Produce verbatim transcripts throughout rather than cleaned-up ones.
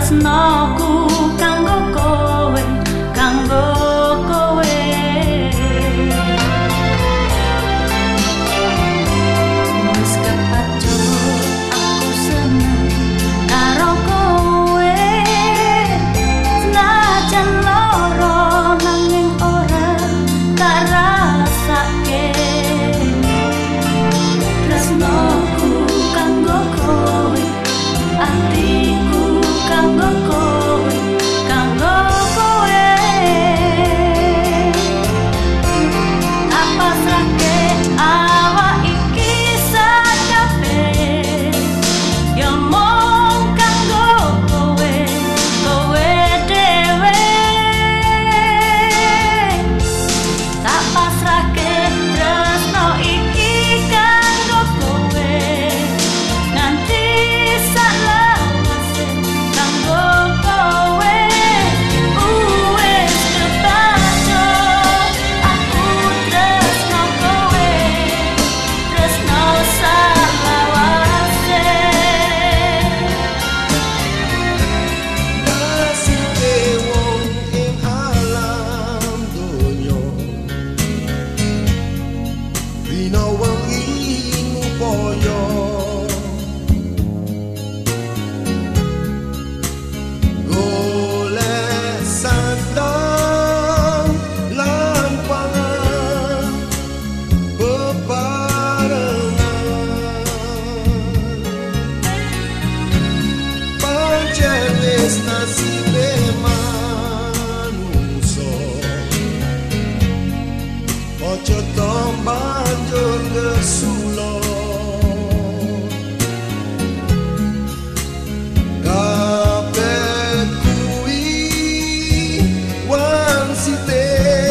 tresnoku kanggo kowe kanggo kowe wis kepacut aku seneng karo kowe senajan loro nanging ora tak rasake tresnoku kanggo kowe atiku kanggo kowe kanggo kowe apa sake awak iki sakabe yo mung kanggo kowe kowe dhewe tak pasrahke tresno iki kanggo kowe nganti salawase kanggo kowe wis kepacut aku tresno kowe tresno salawase Nasibe wong ing alam donya Dina wengi ngupaya golek sandang lan pangan bebarengan pancen wis nasibe manungsa ojo to banjur ngesulo kabeh kuwi wansite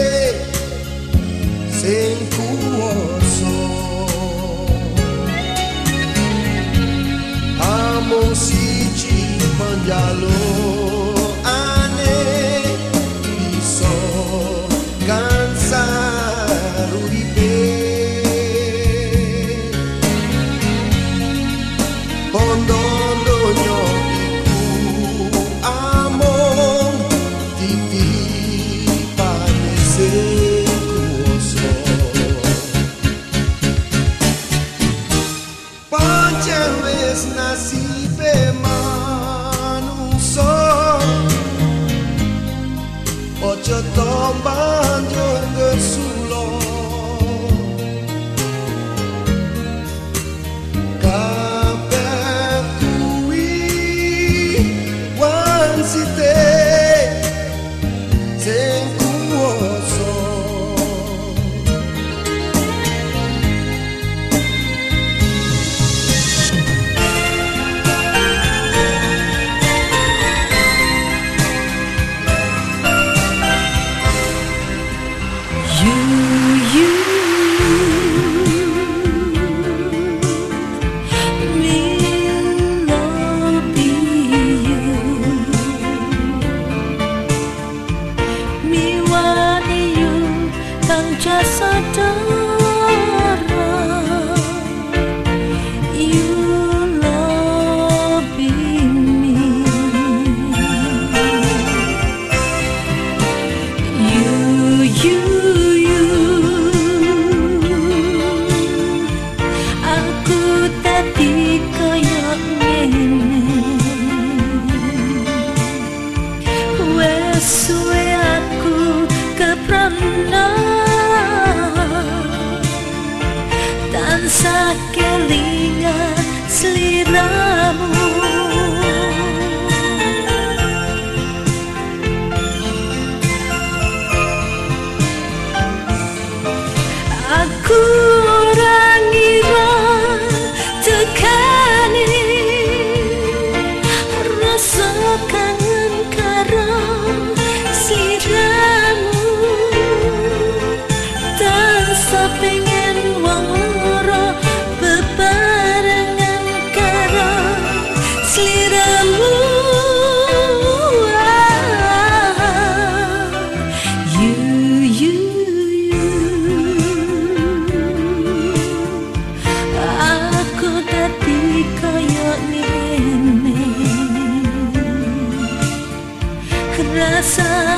sing kuwasa amung siji penjalukane bisa gansar uripe bondo donya iku amung titipane sing kuwasa pancen wis nasibe manungsa ojo to banjur ngesulo kabeh kuwi wansite sing kuwasa you you me love you me want you kang jasa darah you loving me you you aku tadi kaya ngene wes suwe aku keprana tansah kelingan sliramu aku ora ngira tekani rasa kangen karo sliramu tansah pengen wong loro bebarengan karo sliramu you you you aku dadi kaya ngene rasa